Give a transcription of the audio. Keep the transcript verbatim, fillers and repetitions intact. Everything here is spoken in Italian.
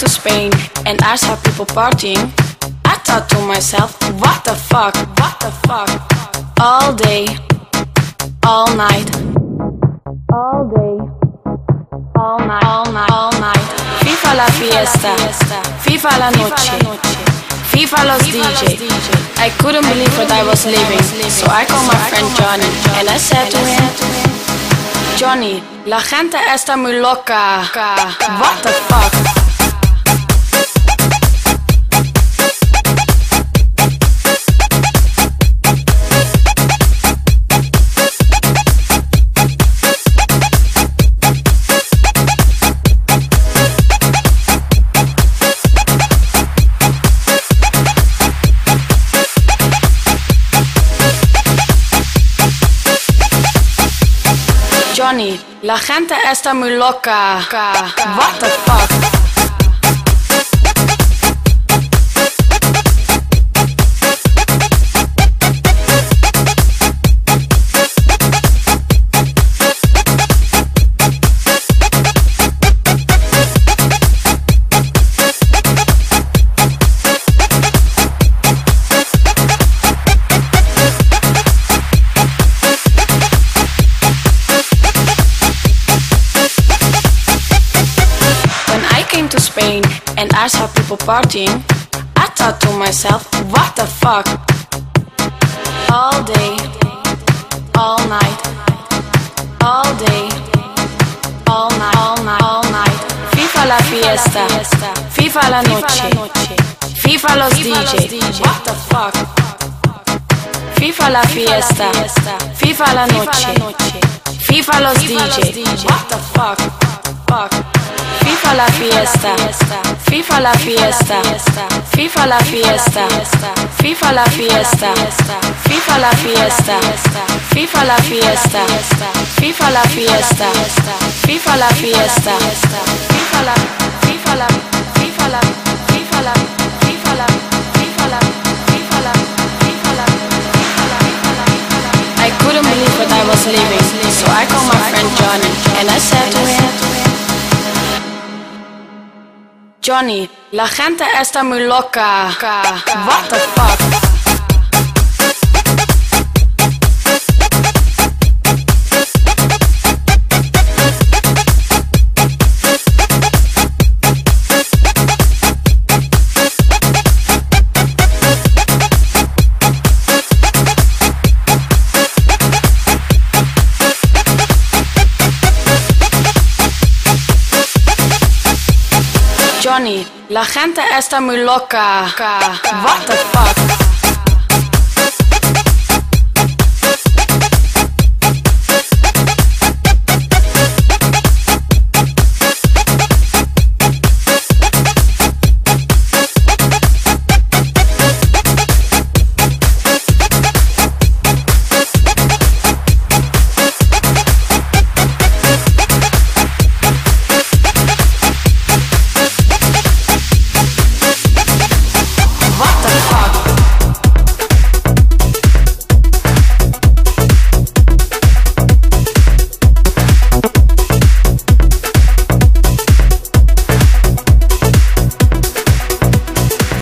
to Spain and I saw people partying, I thought to myself, what the fuck, what the fuck? All day, all night, all day, all night, all night, all night. FIFA la fiesta, FIFA la noche, FIFA los D J. I couldn't believe what I was living, so I called my friend Johnny and I said to him, Johnny, la gente está muy loca. What the fuck? Johnny, la gente está muy loca. What the fuck? Spain and I saw people partying, I thought to myself, what the fuck? All day, all night, all day, all night, all night, all night. FIFA la fiesta, FIFA la noche, FIFA los D J. What the fuck? FIFA la fiesta, FIFA la noche, FIFA los D J. What the fuck? Fuck. FIFA la fiesta, FIFA la fiesta, FIFA la fiesta, FIFA la fiesta, FIFA la fiesta, FIFA la fiesta, FIFA la fiesta, FIFA la fiesta, FIFA la, FIFA la, FIFA la, FIFA la, FIFA la, FIFA la, FIFA la, FIFA la. I couldn't believe what I was living, so I called my friend Johnny and I said to him, Johnny, la gente está muy loca. What the fuck? Johnny, la gente está muy loca. What the fuck?